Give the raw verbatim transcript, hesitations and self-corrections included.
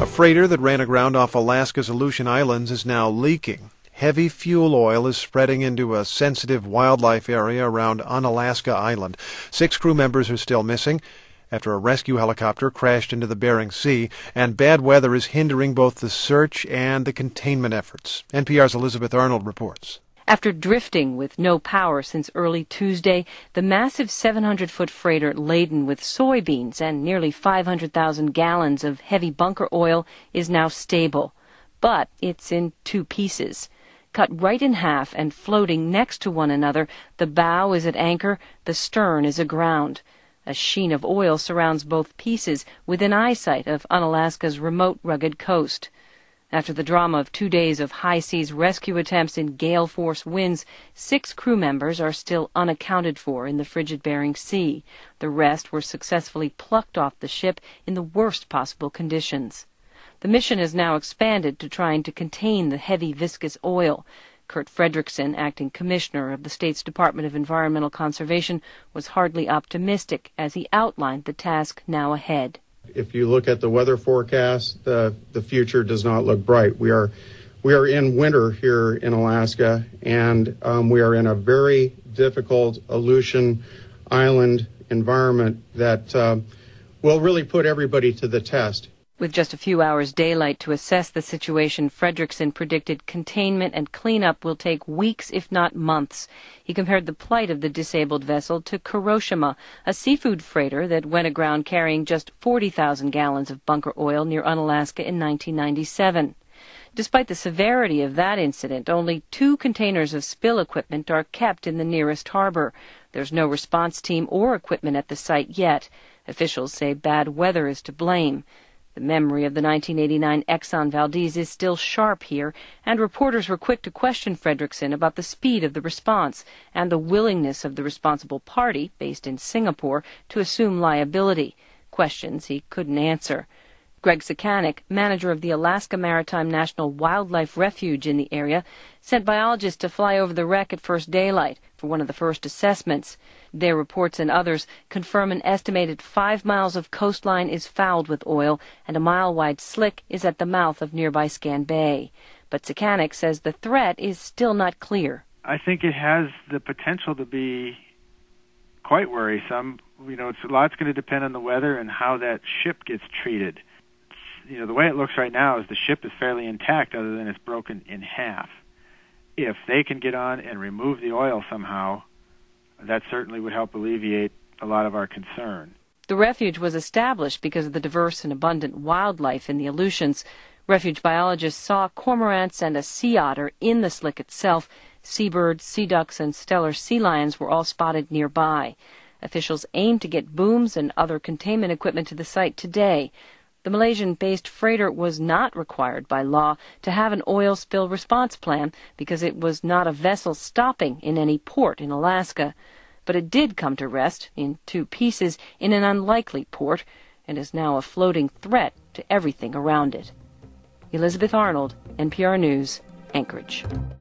freighter that ran aground off Alaska's Aleutian Islands is now leaking. Heavy fuel oil is spreading into a sensitive wildlife area around Unalaska Island. Six crew members are still missing after a rescue helicopter crashed into the Bering Sea, and bad weather is hindering both the search and the containment efforts. N P R's Elizabeth Arnold reports. After drifting with no power since early Tuesday, the massive seven hundred foot freighter laden with soybeans and nearly five hundred thousand gallons of heavy bunker oil is now stable. But it's in two pieces. Cut right in half and floating next to one another, the bow is at anchor, the stern is aground. A sheen of oil surrounds both pieces within eyesight of Unalaska's remote, rugged coast. After the drama of two days of high-seas rescue attempts in gale-force winds, six crew members are still unaccounted for in the frigid Bering Sea. The rest were successfully plucked off the ship in the worst possible conditions. The mission has now expanded to trying to contain the heavy, viscous oil. Kurt Fredrickson, acting commissioner of the state's Department of Environmental Conservation, was hardly optimistic as he outlined the task now ahead. If you look at the weather forecast, the, the future does not look bright. We are, we are in winter here in Alaska, and um, we are in a very difficult Aleutian Island environment that uh, will really put everybody to the test. With just a few hours daylight to assess the situation, Fredrickson predicted containment and cleanup will take weeks, if not months. He compared the plight of the disabled vessel to Kuroshima, a seafood freighter that went aground carrying just forty thousand gallons of bunker oil near Unalaska in nineteen ninety-seven. Despite the severity of that incident, only two containers of spill equipment are kept in the nearest harbor. There's no response team or equipment at the site yet. Officials say bad weather is to blame. The memory of the nineteen eighty-nine Exxon Valdez is still sharp here, and reporters were quick to question Fredrickson about the speed of the response and the willingness of the responsible party, based in Singapore, to assume liability, questions he couldn't answer. Greg Sakanik, manager of the Alaska Maritime National Wildlife Refuge in the area, sent biologists to fly over the wreck at first daylight for one of the first assessments. Their reports and others confirm an estimated five miles of coastline is fouled with oil, and a mile-wide slick is at the mouth of nearby Scan Bay. But Sakanik says the threat is still not clear. I think it has the potential to be quite worrisome. You know, it's, a lot's going to depend on the weather and how that ship gets treated. You know, the way it looks right now is the ship is fairly intact other than it's broken in half. If they can get on and remove the oil somehow, that certainly would help alleviate a lot of our concern. The refuge was established because of the diverse and abundant wildlife in the Aleutians. Refuge biologists saw cormorants and a sea otter in the slick itself. Seabirds, sea ducks, and Steller sea lions were all spotted nearby. Officials aim to get booms and other containment equipment to the site today. The Malaysian-based freighter was not required by law to have an oil spill response plan because it was not a vessel stopping in any port in Alaska. But it did come to rest in two pieces in an unlikely port and is now a floating threat to everything around it. Elizabeth Arnold, N P R News, Anchorage.